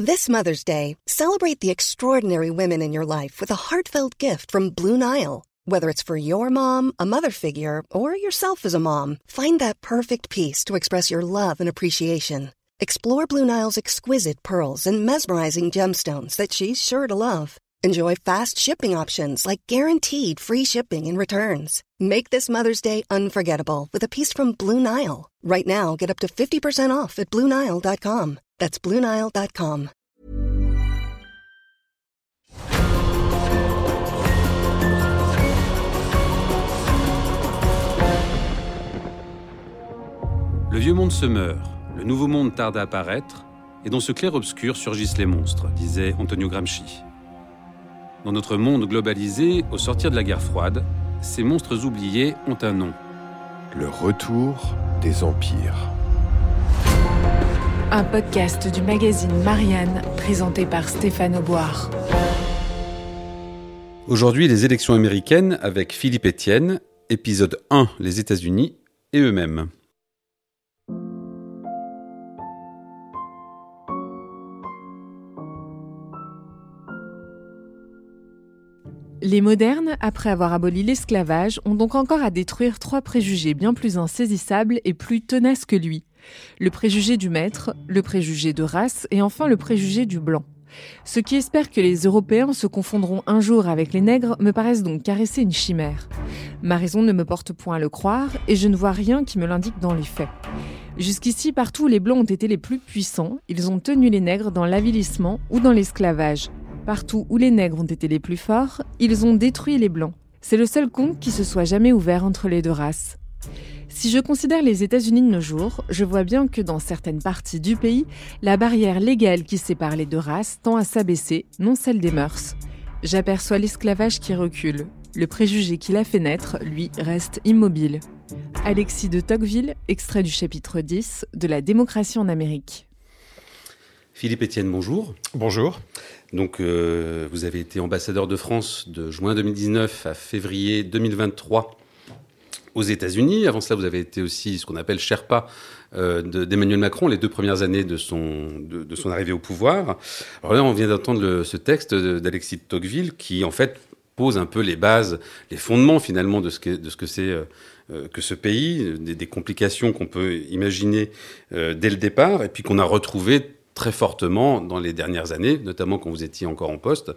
This Mother's Day, celebrate the extraordinary women in your life with a heartfelt gift from Blue Nile. Whether it's for your mom, a mother figure, or yourself as a mom, find that perfect piece to express your love and appreciation. Explore Blue Nile's exquisite pearls and mesmerizing gemstones that she's sure to love. Enjoy fast shipping options like guaranteed free shipping and returns. Make this Mother's Day unforgettable with a piece from Blue Nile. Right now, get up to 50% off at BlueNile.com. That's BlueNile.com. Le vieux monde se meurt, le nouveau monde tarde à apparaître, et dans ce clair-obscur surgissent les monstres, disait Antonio Gramsci. Dans notre monde globalisé, au sortir de la guerre froide, ces monstres oubliés ont un nom. Le retour des empires. Un podcast du magazine Marianne, présenté par Stéphane Auboire. Aujourd'hui, les élections américaines avec Philippe Etienne, épisode 1, les États-Unis et eux-mêmes. Les modernes, après avoir aboli l'esclavage, ont donc encore à détruire 3 préjugés bien plus insaisissables et plus tenaces que lui. Le préjugé du maître, le préjugé de race et enfin le préjugé du blanc. Ceux qui espèrent que les Européens se confondront un jour avec les nègres me paraissent donc caresser une chimère. Ma raison ne me porte point à le croire et je ne vois rien qui me l'indique dans les faits. Jusqu'ici, partout où les blancs ont été les plus puissants, ils ont tenu les nègres dans l'avilissement ou dans l'esclavage. Partout où les nègres ont été les plus forts, ils ont détruit les blancs. C'est le seul compte qui se soit jamais ouvert entre les deux races. Si je considère les États-Unis de nos jours, je vois bien que dans certaines parties du pays, la barrière légale qui sépare les deux races tend à s'abaisser, non celle des mœurs. J'aperçois l'esclavage qui recule. Le préjugé qui l'a fait naître, lui, reste immobile. Alexis de Tocqueville, extrait du chapitre 10 de La démocratie en Amérique. Philippe Etienne, bonjour. Bonjour. Donc, vous avez été ambassadeur de France de juin 2019 à février 2023 aux États-Unis. Avant cela, vous avez été aussi ce qu'on appelle Sherpa d'Emmanuel Macron, les 2 premières années de son arrivée au pouvoir. Alors là, on vient d'entendre ce texte d'Alexis de Tocqueville qui, en fait, pose un peu les bases, les fondements finalement de ce que c'est que ce pays, des complications qu'on peut imaginer dès le départ et puis qu'on a retrouvées très fortement dans les dernières années, notamment quand vous étiez encore en poste,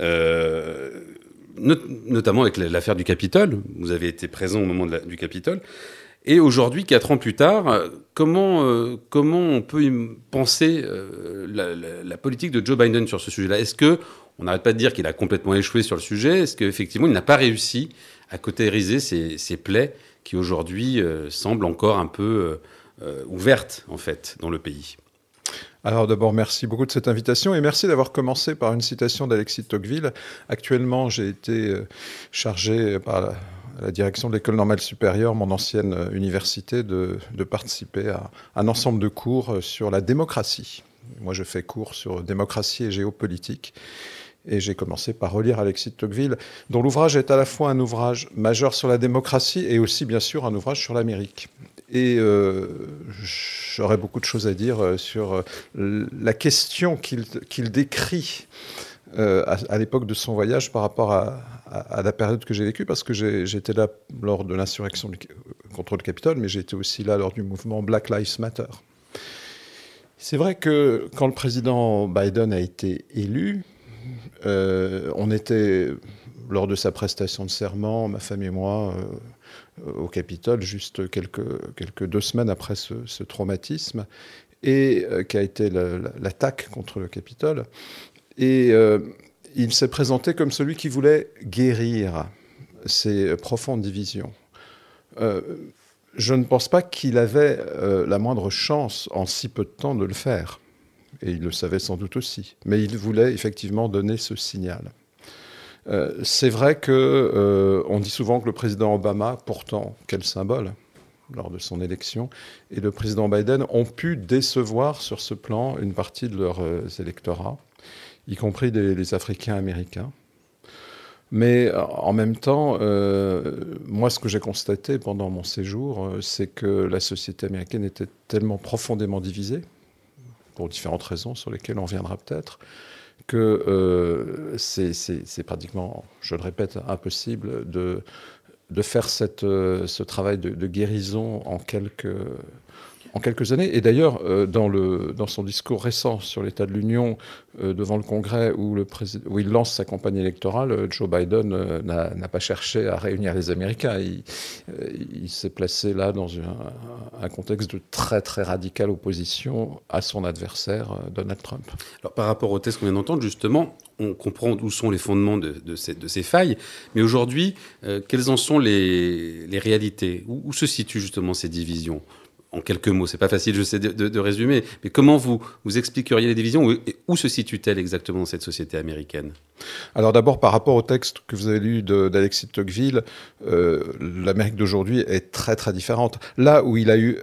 notamment avec l'affaire du Capitole. Vous avez été présent au moment du Capitole. Et aujourd'hui, 4 ans plus tard, comment on peut penser la politique de Joe Biden sur ce sujet-là ? Est-ce qu'on n'arrête pas de dire qu'il a complètement échoué sur le sujet ? Est-ce qu'effectivement, il n'a pas réussi à cautériser ces plaies qui aujourd'hui semblent encore un peu ouvertes, en fait, dans le pays ? Alors d'abord, merci beaucoup de cette invitation et merci d'avoir commencé par une citation d'Alexis de Tocqueville. Actuellement, j'ai été chargé par la direction de l'École normale supérieure, mon ancienne université, de participer à un ensemble de cours sur la démocratie. Moi, je fais cours sur démocratie et géopolitique. Et j'ai commencé par relire Alexis de Tocqueville, dont l'ouvrage est à la fois un ouvrage majeur sur la démocratie et aussi, bien sûr, un ouvrage sur l'Amérique. Et j'aurais beaucoup de choses à dire sur la question qu'il décrit à l'époque de son voyage par rapport à la période que j'ai vécue, parce que j'étais là lors de l'insurrection contre le Capitole, mais j'étais aussi là lors du mouvement Black Lives Matter. C'est vrai que quand le président Biden a été élu, on était, lors de sa prestation de serment, ma femme et moi, au Capitole, juste quelques 2 semaines après ce traumatisme, et qui a été l'attaque contre le Capitole. Et il s'est présenté comme celui qui voulait guérir ces profondes divisions. Je ne pense pas qu'il avait la moindre chance en si peu de temps de le faire. Et il le savait sans doute aussi. Mais il voulait effectivement donner ce signal. C'est vrai qu'on dit souvent que le président Obama, pourtant, quel symbole, lors de son élection, et le président Biden ont pu décevoir sur ce plan une partie de leurs électorats, y compris les Africains américains. Mais en même temps, moi, ce que j'ai constaté pendant mon séjour, c'est que la société américaine était tellement profondément divisée pour différentes raisons sur lesquelles on reviendra peut-être, que c'est pratiquement, je le répète, impossible de faire ce travail de guérison en quelques années. Et d'ailleurs, dans son discours récent sur l'état de l'Union devant le Congrès, où il lance sa campagne électorale, Joe Biden n'a pas cherché à réunir les Américains. Il s'est placé là dans un contexte de très, très radicale opposition à son adversaire, Donald Trump. Alors, par rapport au test qu'on vient d'entendre, justement, on comprend où sont les fondements de ces failles. Mais aujourd'hui, quelles en sont les réalités ? Où se situent justement ces divisions ? En quelques mots, c'est pas facile, je sais, de résumer, mais comment vous expliqueriez les divisions et où se situe-t-elle exactement dans cette société américaine ? Alors d'abord, par rapport au texte que vous avez lu d'Alexis de Tocqueville, l'Amérique d'aujourd'hui est très très différente. Là où il a eu,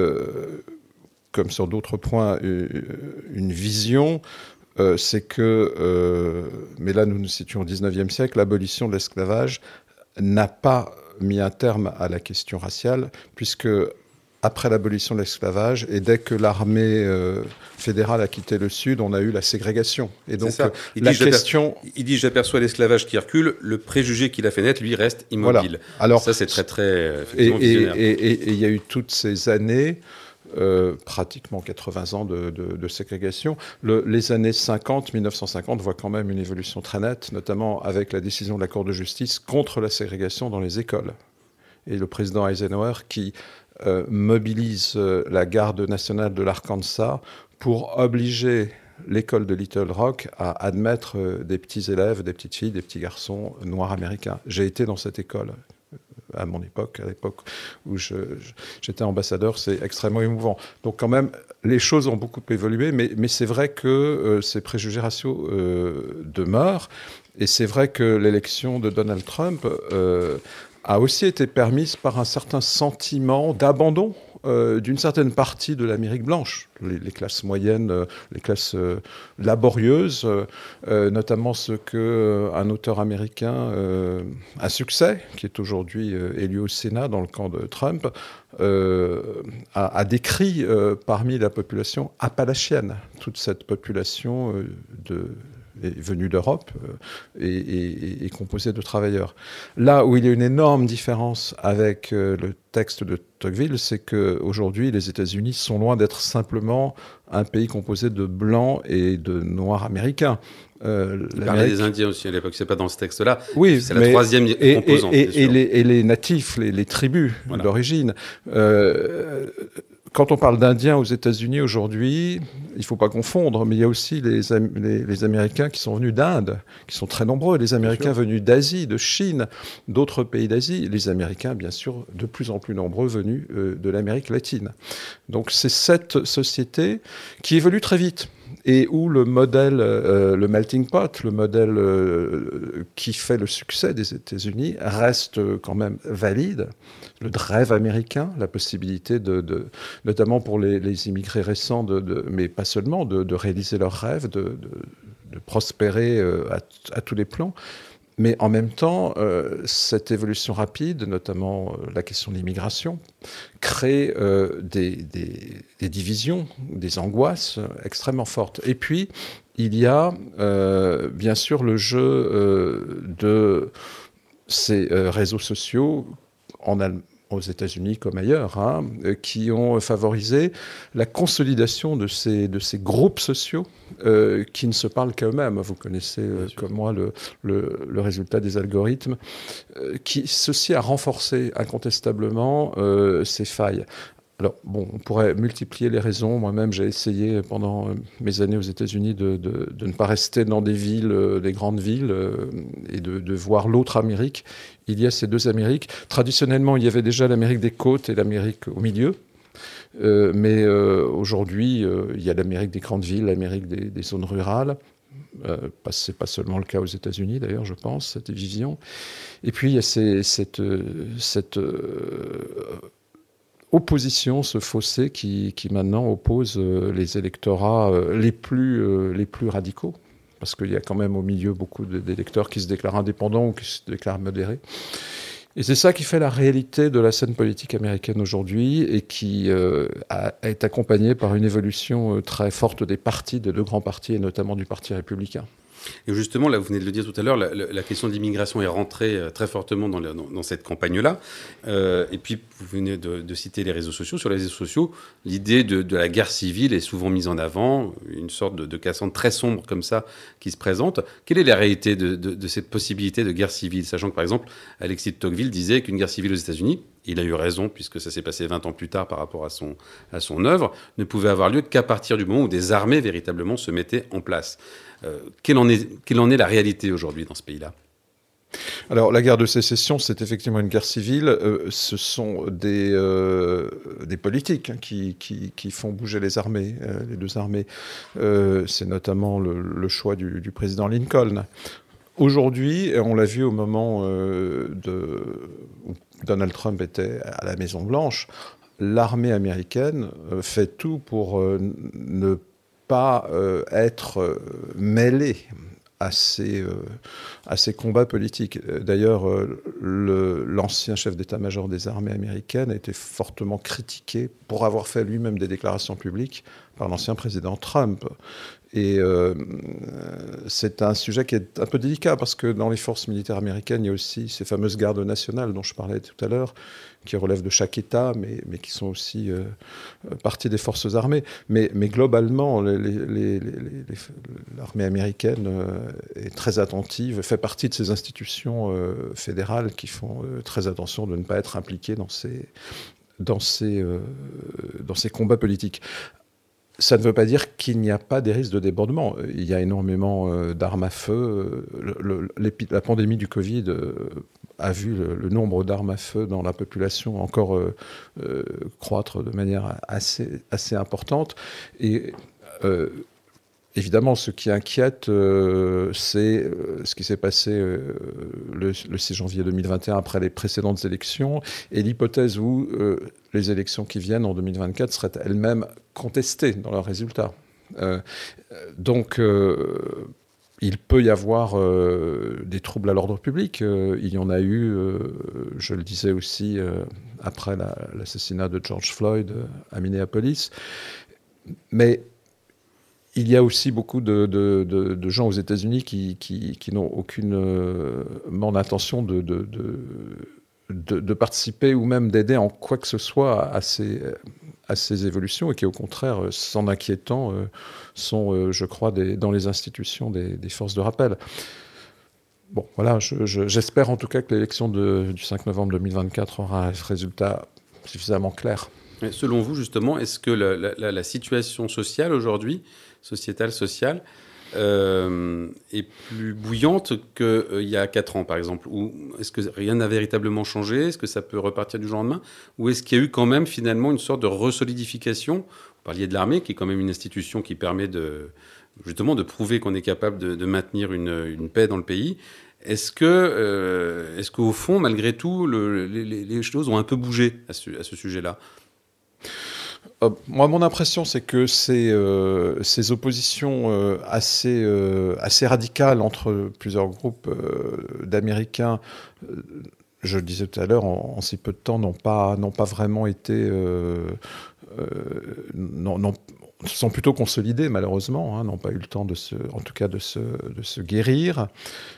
comme sur d'autres points, une vision, c'est que, mais là nous nous situons au XIXe siècle, l'abolition de l'esclavage n'a pas mis un terme à la question raciale, puisque après l'abolition de l'esclavage, et dès que l'armée fédérale a quitté le Sud, on a eu la ségrégation. Et donc, il dit « J'aperçois l'esclavage qui recule, le préjugé qu'il a fait naître, lui, reste immobile. Voilà. » Alors, ça, c'est très, très visionnaire. Et il y a eu toutes ces années, pratiquement 80 ans de ségrégation. Les années 1950 voient quand même une évolution très nette, notamment avec la décision de la Cour de justice contre la ségrégation dans les écoles. Et le président Eisenhower qui mobilise la garde nationale de l'Arkansas pour obliger l'école de Little Rock à admettre des petits élèves, des petites filles, des petits garçons noirs américains. J'ai été dans cette école à l'époque où j'étais ambassadeur, c'est extrêmement émouvant. Donc quand même, les choses ont beaucoup évolué, mais c'est vrai que ces préjugés raciaux demeurent, et c'est vrai que l'élection de Donald Trump a aussi été permise par un certain sentiment d'abandon d'une certaine partie de l'Amérique blanche, les classes moyennes, les classes laborieuses, notamment ce qu'un auteur américain à succès, qui est aujourd'hui élu au Sénat dans le camp de Trump, a décrit parmi la population appalachienne, toute cette population venue d'Europe et composée de travailleurs. Là où il y a une énorme différence avec le texte de Tocqueville, c'est qu'aujourd'hui, les États-Unis sont loin d'être simplement un pays composé de blancs et de noirs américains. Il parlait des Indiens aussi à l'époque, c'est pas dans ce texte-là. Oui, c'est la troisième composante. Et les natifs, les tribus d'origine. Quand on parle d'Indiens aux États-Unis aujourd'hui, il ne faut pas confondre, mais il y a aussi les Américains qui sont venus d'Inde, qui sont très nombreux, les Américains venus d'Asie, de Chine, d'autres pays d'Asie, les Américains, bien sûr, de plus en plus nombreux venus de l'Amérique latine. Donc c'est cette société qui évolue très vite et où le modèle, le melting pot, le modèle qui fait le succès des États-Unis reste quand même valide. Le rêve américain, la possibilité notamment pour les immigrés récents, mais pas seulement, de réaliser leurs rêves, de prospérer à tous les plans. Mais en même temps, cette évolution rapide, notamment la question de l'immigration, crée des divisions, des angoisses extrêmement fortes. Et puis, il y a bien sûr le jeu de ces réseaux sociaux aux États-Unis comme ailleurs, qui ont favorisé la consolidation de ces groupes sociaux qui ne se parlent qu'à eux-mêmes. Vous connaissez comme moi le résultat des algorithmes, ceci a renforcé incontestablement ces failles. Alors, bon, on pourrait multiplier les raisons. Moi-même, j'ai essayé pendant mes années aux États-Unis de ne pas rester dans des villes, des grandes villes, et de voir l'autre Amérique. Il y a ces deux Amériques. Traditionnellement, il y avait déjà l'Amérique des côtes et l'Amérique au milieu. Mais aujourd'hui, il y a l'Amérique des grandes villes, l'Amérique des zones rurales. C'est pas seulement le cas aux États-Unis, d'ailleurs, je pense, cette division. Et puis, il y a cette opposition, ce fossé qui maintenant oppose les électorats les plus radicaux, parce qu'il y a quand même au milieu beaucoup d'électeurs qui se déclarent indépendants ou qui se déclarent modérés, Et c'est ça qui fait la réalité de la scène politique américaine aujourd'hui et qui est accompagnée par une évolution très forte des partis, des deux grands partis, et notamment du Parti républicain. Et justement, là, vous venez de le dire tout à l'heure, la question de l'immigration est rentrée très fortement dans cette campagne-là. Et puis, vous venez de citer les réseaux sociaux. Sur les réseaux sociaux, l'idée de la guerre civile est souvent mise en avant, une sorte de Cassandre très sombre comme ça qui se présente. Quelle est la réalité de cette possibilité de guerre civile, sachant que, par exemple, Alexis de Tocqueville disait qu'une guerre civile aux États-Unis, il a eu raison, puisque ça s'est passé 20 ans plus tard par rapport à son œuvre, ne pouvait avoir lieu qu'à partir du moment où des armées véritablement se mettaient en place. Quelle en est la réalité aujourd'hui dans ce pays-là ? Alors, la guerre de sécession, c'est effectivement une guerre civile. Ce sont des politiques qui font bouger les armées, les deux armées. C'est notamment le choix du président Lincoln. Aujourd'hui, on l'a vu au moment où Donald Trump était à la Maison-Blanche, l'armée américaine fait tout pour ne pas être mêlée à ces combats politiques. D'ailleurs, l'ancien chef d'état-major des armées américaines a été fortement critiqué pour avoir fait lui-même des déclarations publiques par l'ancien président Trump. Et c'est un sujet qui est un peu délicat parce que dans les forces militaires américaines, il y a aussi ces fameuses gardes nationales dont je parlais tout à l'heure, qui relèvent de chaque État, mais qui sont aussi partie des forces armées. Mais globalement, l'armée américaine est très attentive, fait partie de ces institutions fédérales qui font très attention de ne pas être impliquées dans ces combats politiques. Ça ne veut pas dire qu'il n'y a pas des risques de débordement. Il y a énormément d'armes à feu. La pandémie du Covid a vu le nombre d'armes à feu dans la population encore croître de manière assez importante. Et évidemment, ce qui inquiète, c'est ce qui s'est passé le 6 janvier 2021 après les précédentes élections et l'hypothèse où les élections qui viennent en 2024 seraient elles-mêmes contestées dans leurs résultats. Donc, il peut y avoir des troubles à l'ordre public. Il y en a eu, je le disais aussi, après l'assassinat de George Floyd à Minneapolis. Mais il y a aussi beaucoup de gens aux États-Unis qui n'ont aucunement intention de participer ou même d'aider en quoi que ce soit à ces évolutions et qui, au contraire, s'en inquiétant, sont, je crois, dans les institutions des forces de rappel. Bon, voilà, j'espère en tout cas que l'élection du 5 novembre 2024 aura un résultat suffisamment clair. Et selon vous, justement, est-ce que la situation sociale aujourd'hui, sociétale, sociale, est plus bouillante qu'il y a 4 ans, par exemple? Ou est-ce que rien n'a véritablement changé? Est-ce que ça peut repartir du jour au lendemain? Ou est-ce qu'il y a eu quand même, finalement, une sorte de resolidification? Vous parliez de l'armée, qui est quand même une institution qui permet justement de prouver qu'on est capable de maintenir une paix dans le pays. Est-ce qu'au fond, malgré tout, les choses ont un peu bougé à ce sujet-là? Moi, mon impression, c'est que ces oppositions assez radicales entre plusieurs groupes d'Américains, je le disais tout à l'heure, en si peu de temps, n'ont pas vraiment été... sont plutôt consolidées, malheureusement, n'ont pas eu le temps de se guérir.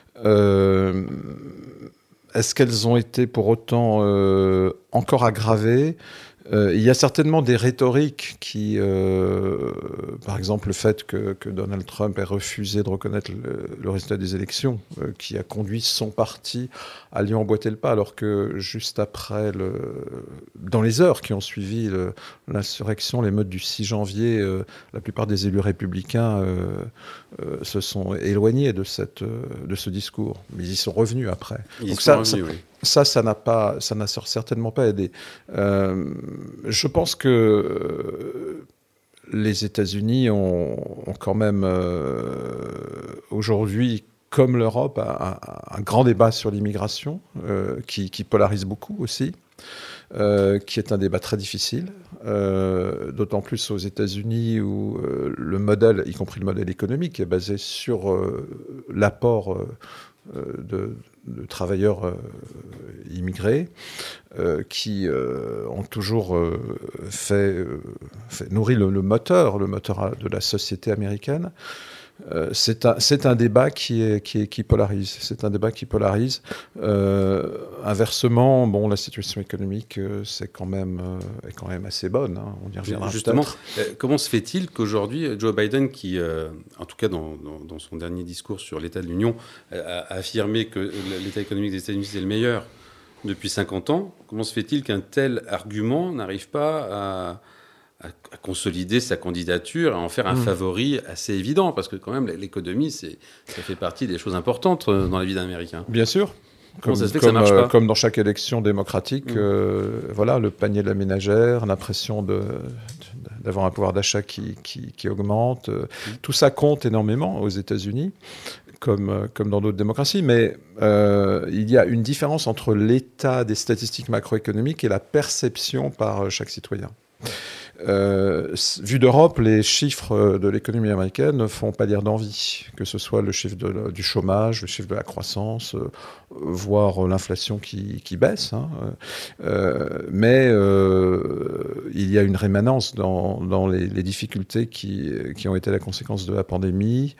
Est-ce qu'elles ont été pour autant encore aggravées ? Il y a certainement des rhétoriques qui, par exemple, le fait que Donald Trump ait refusé de reconnaître le résultat des élections, qui a conduit son parti à lui emboîter le pas, alors que juste après, dans les heures qui ont suivi l'insurrection, les meutes du 6 janvier, la plupart des élus républicains se sont éloignés de ce discours. Mais ils y sont revenus après. Ça n'a certainement pas aidé. Je pense que les États-Unis ont quand même aujourd'hui, comme l'Europe, un grand débat sur l'immigration qui polarise beaucoup aussi, qui est un débat très difficile, d'autant plus aux États-Unis où le modèle, y compris le modèle économique, est basé sur l'apport de travailleurs immigrés qui ont toujours nourri le moteur de la société américaine. C'est un débat qui polarise. C'est un débat qui polarise. Inversement, la situation économique est quand même assez bonne. Hein. On y reviendra justement. Comment se fait-il qu'aujourd'hui, Joe Biden, qui, en tout cas dans son dernier discours sur l'état de l'Union, a affirmé que l'état économique des États-Unis c'est le meilleur depuis 50 ans, comment se fait-il qu'un tel argument n'arrive pas à consolider sa candidature, à en faire un favori assez évident, parce que quand même l'économie, ça fait partie des choses importantes dans la vie d'un Américain. Bien sûr. Comment ça se fait que ça marche pas ? Comme dans chaque élection démocratique, le panier de la ménagère, l'impression d'avoir un pouvoir d'achat qui augmente, tout ça compte énormément aux États-Unis, comme dans d'autres démocraties, mais il y a une différence entre l'état des statistiques macroéconomiques et la perception par chaque citoyen. Vu d'Europe, les chiffres de l'économie américaine ne font pas dire d'envie, que ce soit le chiffre du chômage, le chiffre de la croissance, voire l'inflation qui baisse. Hein. Mais il y a une rémanence dans les difficultés qui ont été la conséquence de la pandémie.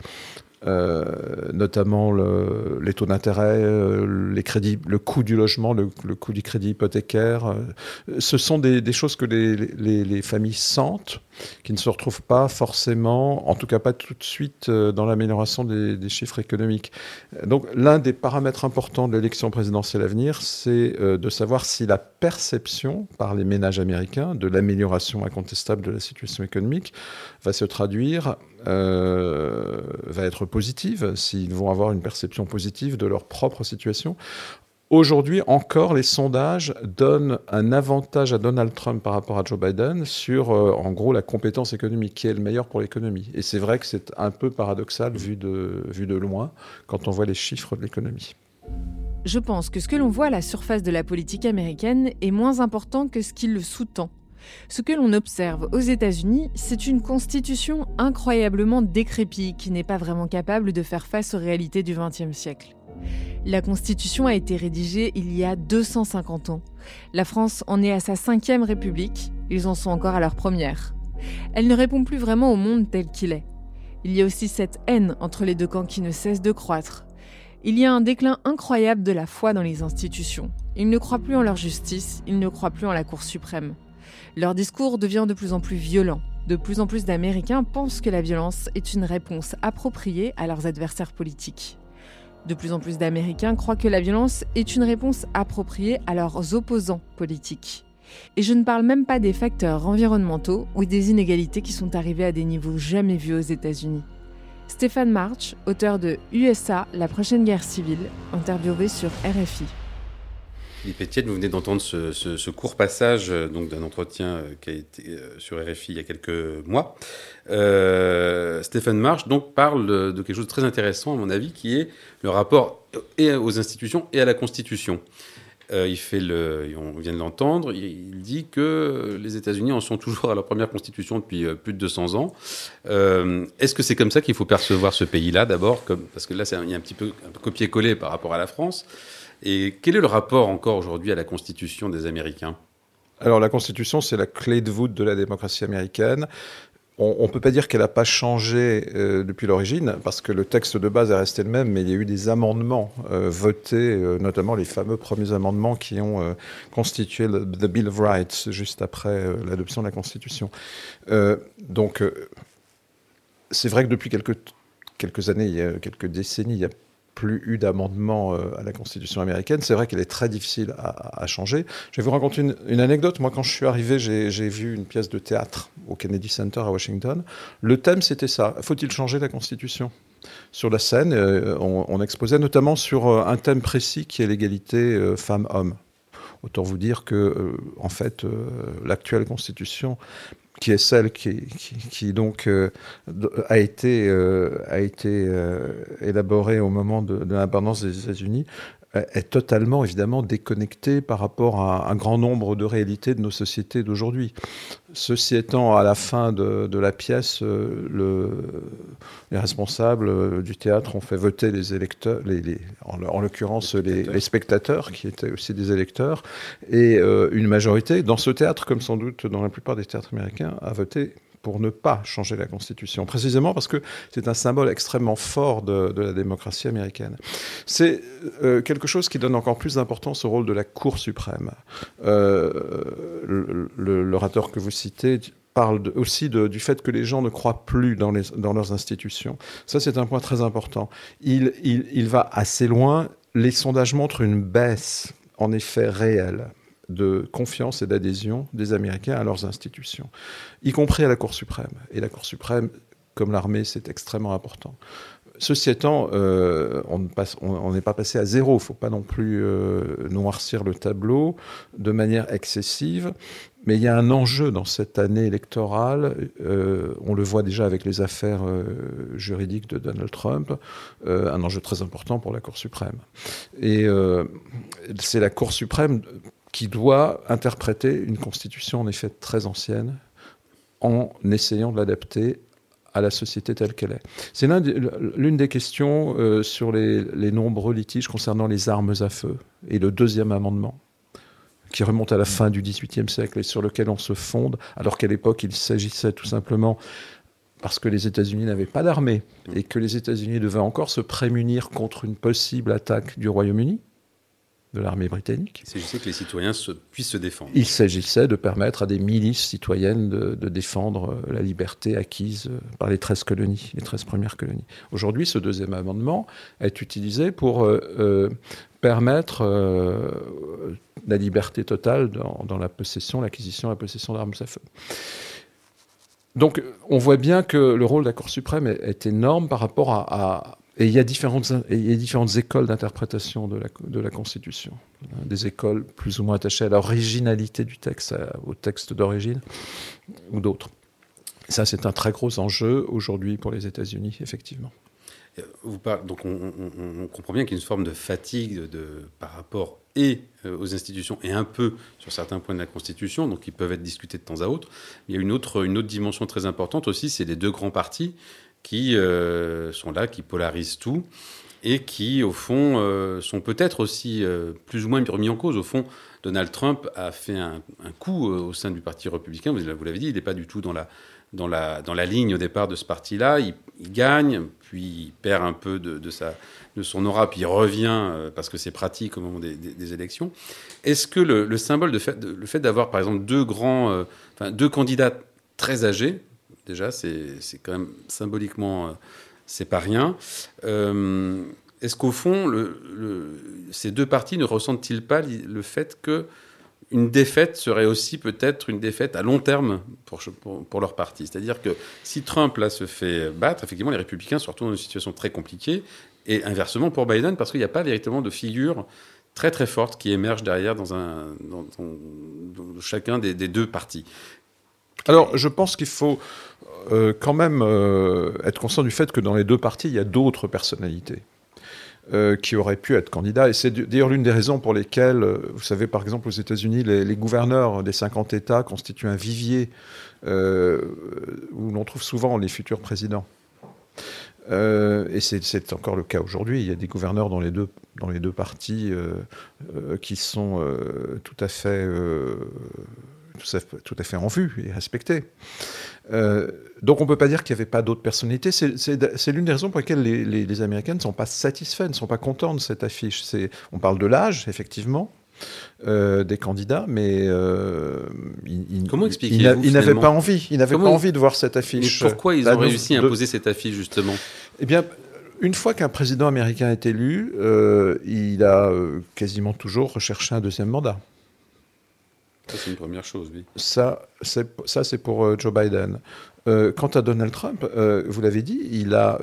Notamment les taux d'intérêt, les crédits, le coût du logement, le coût du crédit hypothécaire. Ce sont des choses que les familles sentent, qui ne se retrouvent pas forcément, en tout cas pas tout de suite, dans l'amélioration des chiffres économiques. Donc l'un des paramètres importants de l'élection présidentielle à venir, c'est de savoir si la perception par les ménages américains de l'amélioration incontestable de la situation économique va se traduire, va être positive, s'ils vont avoir une perception positive de leur propre situation. Aujourd'hui encore, les sondages donnent un avantage à Donald Trump par rapport à Joe Biden sur, en gros, la compétence économique, qui est le meilleur pour l'économie. Et c'est vrai que c'est un peu paradoxal vu de loin, quand on voit les chiffres de l'économie. Je pense que ce que l'on voit à la surface de la politique américaine est moins important que ce qui le sous-tend. Ce que l'on observe aux États-Unis, c'est une constitution incroyablement décrépite qui n'est pas vraiment capable de faire face aux réalités du XXe siècle. La Constitution a été rédigée il y a 250 ans. La France en est à sa 5e République, ils en sont encore à leur première. Elle ne répond plus vraiment au monde tel qu'il est. Il y a aussi cette haine entre les deux camps qui ne cesse de croître. Il y a un déclin incroyable de la foi dans les institutions. Ils ne croient plus en leur justice, ils ne croient plus en la Cour suprême. Leur discours devient de plus en plus violent. De plus en plus d'Américains pensent que la violence est une réponse appropriée à leurs adversaires politiques. De plus en plus d'Américains croient que la violence est une réponse appropriée à leurs opposants politiques. Et je ne parle même pas des facteurs environnementaux ou des inégalités qui sont arrivées à des niveaux jamais vus aux États-Unis. Stéphane March, auteur de USA, la prochaine guerre civile, interviewé sur RFI. Philippe Etienne, vous venez d'entendre ce court passage donc d'un entretien qui a été sur RFI il y a quelques mois. Stéphane March donc parle de quelque chose de très intéressant à mon avis, qui est le rapport et aux institutions et à la Constitution. On vient de l'entendre, il dit que les États-Unis en sont toujours à leur première constitution depuis plus de 200 ans. Est-ce que c'est comme ça qu'il faut percevoir ce pays-là d'abord, parce que là il y a un petit peu un copier-coller par rapport à la France. Et quel est le rapport encore aujourd'hui à la Constitution des Américains ? Alors la Constitution, c'est la clé de voûte de la démocratie américaine. On ne peut pas dire qu'elle n'a pas changé depuis l'origine, parce que le texte de base est resté le même, mais il y a eu des amendements votés, notamment les fameux premiers amendements qui ont constitué the Bill of Rights, juste après l'adoption de la Constitution. Donc c'est vrai que depuis quelques années, quelques décennies, il y a plus eu d'amendements à la Constitution américaine. C'est vrai qu'elle est très difficile à changer. Je vais vous raconter une anecdote. Moi, quand je suis arrivé, j'ai vu une pièce de théâtre au Kennedy Center à Washington. Le thème, c'était ça. Faut-il changer la Constitution ? Sur la scène, on exposait notamment sur un thème précis qui est l'égalité femmes-hommes. Autant vous dire que, en fait, l'actuelle Constitution, qui est celle qui donc a été élaborée au moment de l'indépendance des États-Unis, est totalement, évidemment, déconnecté par rapport à un grand nombre de réalités de nos sociétés d'aujourd'hui. Ceci étant, à la fin de la pièce, les responsables du théâtre ont fait voter les électeurs, en l'occurrence les spectateurs, qui étaient aussi des électeurs, et une majorité, dans ce théâtre, comme sans doute dans la plupart des théâtres américains, a voté pour ne pas changer la Constitution, précisément parce que c'est un symbole extrêmement fort de la démocratie américaine. C'est quelque chose qui donne encore plus d'importance au rôle de la Cour suprême. L'orateur que vous citez parle aussi du fait que les gens ne croient plus dans leurs institutions. Ça, c'est un point très important. Il va assez loin. Les sondages montrent une baisse, en effet, réelle de confiance et d'adhésion des Américains à leurs institutions, y compris à la Cour suprême. Et la Cour suprême, comme l'armée, c'est extrêmement important. Ceci étant, on n'est pas passé à zéro. Il ne faut pas non plus noircir le tableau de manière excessive. Mais il y a un enjeu dans cette année électorale. On le voit déjà avec les affaires juridiques de Donald Trump. Un enjeu très important pour la Cour suprême. Et c'est la Cour suprême qui doit interpréter une constitution en effet très ancienne en essayant de l'adapter à la société telle qu'elle est. C'est l'une des questions sur les nombreux litiges concernant les armes à feu et le deuxième amendement, qui remonte à la fin du XVIIIe siècle et sur lequel on se fonde, alors qu'à l'époque il s'agissait tout simplement, parce que les États-Unis n'avaient pas d'armée et que les États-Unis devaient encore se prémunir contre une possible attaque du Royaume-Uni, de l'armée britannique. Il s'agissait que les citoyens puissent se défendre. Il s'agissait de permettre à des milices citoyennes de défendre la liberté acquise par les 13 colonies, les 13 premières colonies. Aujourd'hui, ce deuxième amendement est utilisé pour permettre la liberté totale dans la possession, l'acquisition et la possession d'armes à feu. Donc, on voit bien que le rôle de la Cour suprême est énorme par rapport à et il y a différentes écoles d'interprétation de la Constitution. Des écoles plus ou moins attachées à l'originalité du texte, au texte d'origine, ou d'autres. Ça, c'est un très gros enjeu aujourd'hui pour les États-Unis, effectivement. Donc on comprend bien qu'il y a une forme de fatigue par rapport aux institutions et un peu sur certains points de la Constitution, donc qui peuvent être discutés de temps à autre. Il y a une autre dimension très importante aussi, c'est les deux grands partis qui sont là, qui polarisent tout et qui, au fond, sont peut-être aussi plus ou moins remis en cause. Au fond, Donald Trump a fait un coup au sein du Parti républicain. Vous l'avez dit, il n'est pas du tout dans la ligne au départ de ce parti-là. Il gagne, puis il perd un peu de son aura, puis il revient parce que c'est pratique au moment des élections. Est-ce que le symbole, le fait d'avoir, par exemple, deux candidats très âgés, déjà, c'est quand même symboliquement, c'est pas rien. Est-ce qu'au fond, ces deux partis ne ressentent-ils pas le fait qu'une défaite serait aussi peut-être une défaite à long terme pour leur parti ? C'est-à-dire que si Trump là se fait battre, effectivement, les républicains se retrouvent dans une situation très compliquée, et inversement pour Biden, parce qu'il n'y a pas véritablement de figure très très forte qui émerge derrière dans chacun des deux partis. Alors, je pense qu'il faut quand même être conscient du fait que dans les deux partis, il y a d'autres personnalités qui auraient pu être candidats. Et c'est d'ailleurs l'une des raisons pour lesquelles, vous savez, par exemple, aux États-Unis, les gouverneurs des 50 États constituent un vivier où l'on trouve souvent les futurs présidents. Et c'est encore le cas aujourd'hui. Il y a des gouverneurs dans les deux partis qui sont tout à fait en vue et respectés. Donc on ne peut pas dire qu'il n'y avait pas d'autres personnalités. C'est l'une des raisons pour lesquelles les Américains ne sont pas satisfaits, ne sont pas contents de cette affiche. On parle de l'âge, effectivement, des candidats, mais comment expliquez-vous ils n'avaient pas envie. Ils n'avaient pas envie de voir cette affiche. Mais pourquoi ils ont réussi à imposer cette affiche, justement ? Eh bien, une fois qu'un président américain est élu, il a quasiment toujours recherché un deuxième mandat. Ça, c'est une première chose, oui. Ça, c'est pour Joe Biden. Quant à Donald Trump, vous l'avez dit, il a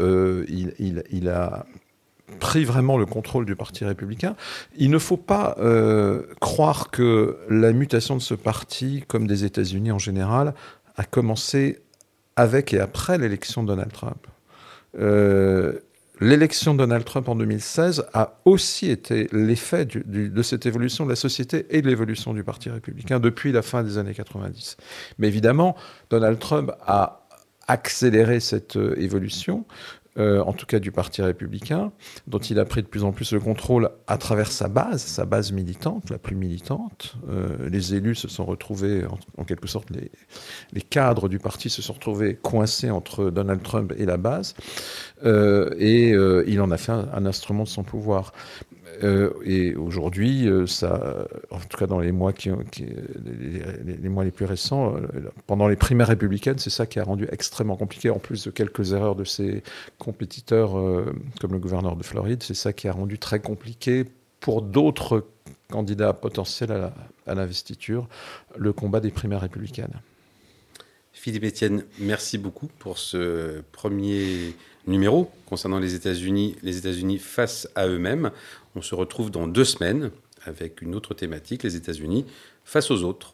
pris vraiment le contrôle du Parti républicain. Il ne faut pas croire que la mutation de ce parti, comme des États-Unis en général, a commencé avec et après l'élection de Donald Trump. l'élection de Donald Trump en 2016 a aussi été l'effet de cette évolution de la société et de l'évolution du Parti républicain depuis la fin des années 90. Mais évidemment, Donald Trump a accéléré cette évolution, en tout cas du Parti républicain, dont il a pris de plus en plus le contrôle à travers sa base militante, la plus militante. Les élus se sont retrouvés, en quelque sorte, les cadres du parti se sont retrouvés coincés entre Donald Trump et la base, et il en a fait un instrument de son pouvoir. Et aujourd'hui, en tout cas dans les mois les mois les plus récents, pendant les primaires républicaines, c'est ça qui a rendu extrêmement compliqué, en plus de quelques erreurs de ses compétiteurs, comme le gouverneur de Floride, c'est ça qui a rendu très compliqué pour d'autres candidats potentiels à l'investiture, le combat des primaires républicaines. Philippe Etienne, merci beaucoup pour ce premier numéro concernant les États-Unis face à eux-mêmes. On se retrouve dans 2 semaines avec une autre thématique, les États-Unis face aux autres.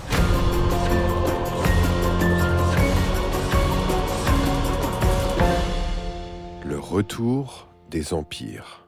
Le retour des empires.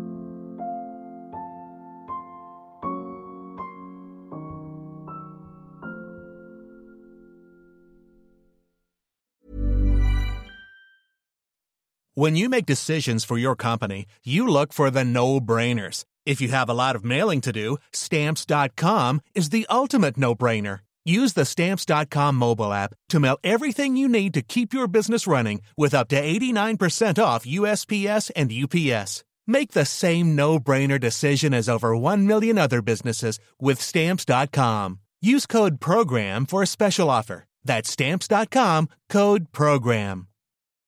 When you make decisions for your company, you look for the no-brainers. If you have a lot of mailing to do, Stamps.com is the ultimate no-brainer. Use the Stamps.com mobile app to mail everything you need to keep your business running with up to 89% off USPS and UPS. Make the same no-brainer decision as over 1 million other businesses with Stamps.com. Use code PROGRAM for a special offer. That's Stamps.com, code PROGRAM.